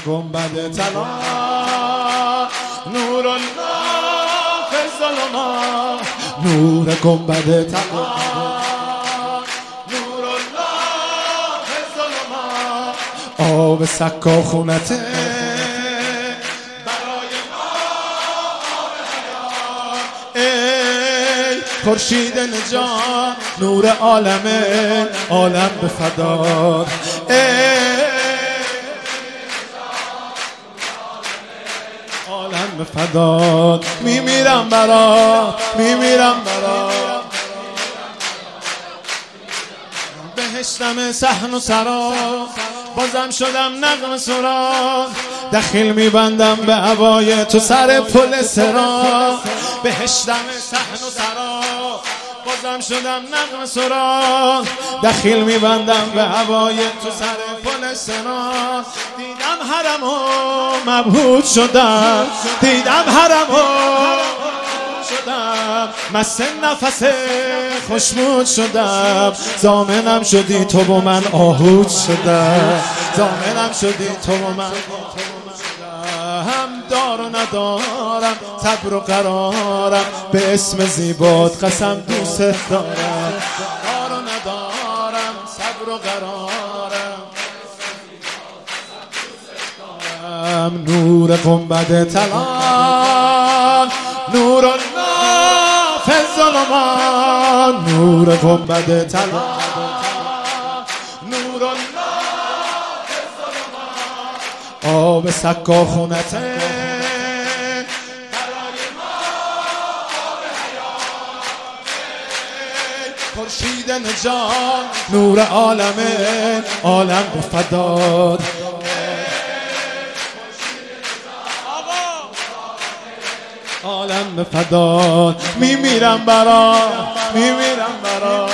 گنبد طلا نور الله فی الظلمات نور گنبد طلا نور الله فی الظلمات آب سکا خونته برای ما آب حیات ای خورشید نجات نور عالمه عالم به فدات عالم به فدات میمیرم برات میمیرم برات بهشتم صحن و سرا بازم شدم نغمه سرا دخیل میبندم به هوای تو سر پل سرا بهشتم صحن و سرا بازم شدم نغمه سرا دخیل میبندم به هوای تو سر پل سرا دیدم حرمو مبهوت شدم دیدم حرمو شدم مست نفس خوشمود شدم ضامنم شدی تو با من آهوت شدم ضامنم شدی تو با من هم دار و ندارم صبر و قرارم به اسم زیبات قسم دوست دارم دار و ندارم صبر و قرارم نور گنبد طلا نور الله فی الظلمات نور گنبد طلا نور الله فی الظلمات آب سکا خونته برای ما آب حیات خورشید نجات نور عالمه عالم به فدات عالم به فدات میمیرم برات میمیرم برات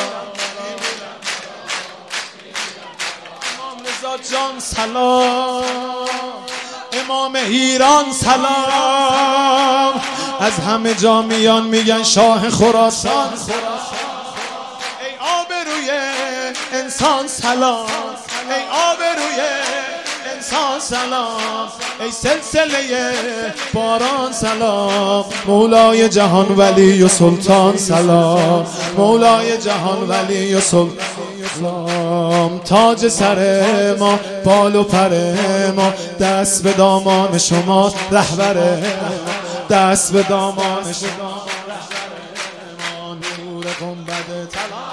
امام رضا جان سلام امام ایران سلام از همه جا میان میگن شاه خراسان ای آبروی انسان سلام ای آبروی انسان سلام ای سلسله باران سلام مولای جهان ولی و سلطان سلام مولای جهان ولی و سلطان تاج سر ما بال و پر ما دست به دامان شما رهبر دست به دامان شما رهبر نور گنبد طلا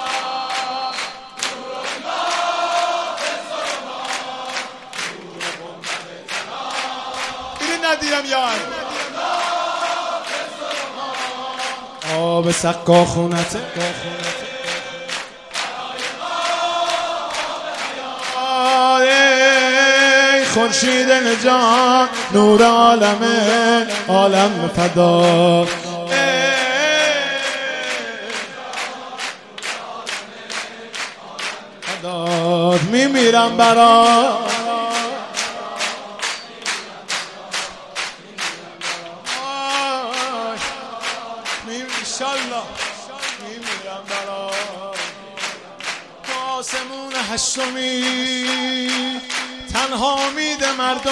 ندیدم یار آب سکا خونته خورشید نجات نور عالمه عالم فدات میمیرم برات انشالله میمیرم برات آسمون هشتمی تنها امید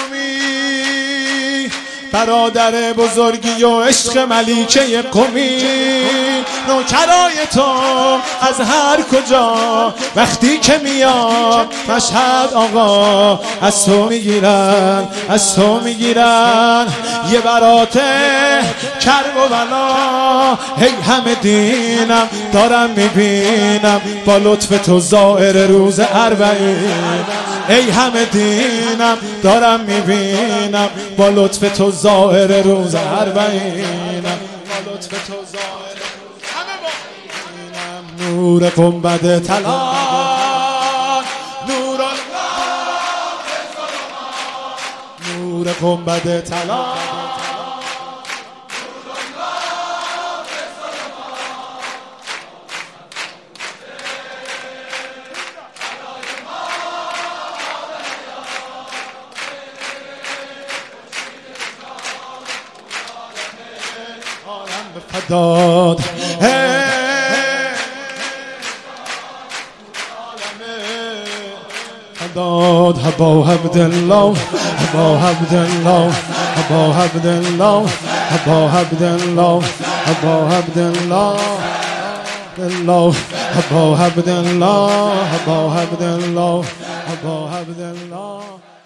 مردمی برادر بزرگی و عشق ملیکه قمی نوکرای تو از هر کجا وقتی که میاد مشهد آقا از تو میگیرن از تو میگیرن یه برات کرب و بلا هی همه دینم دارم میبینم با لطف تو زائر روز اربعین ای همه دینم دارم میبینم با لطف تو ظاهر روز اربعینم با لطف تو ظاهر همه با نور گنبد طلا نور الله نور گنبد طلا فداد فداد ابو عبدالله ابو عبدالله ابو عبدالله ابو عبدالله ابو عبدالله الله ابو عبدالله ابو عبدالله ابو عبدالله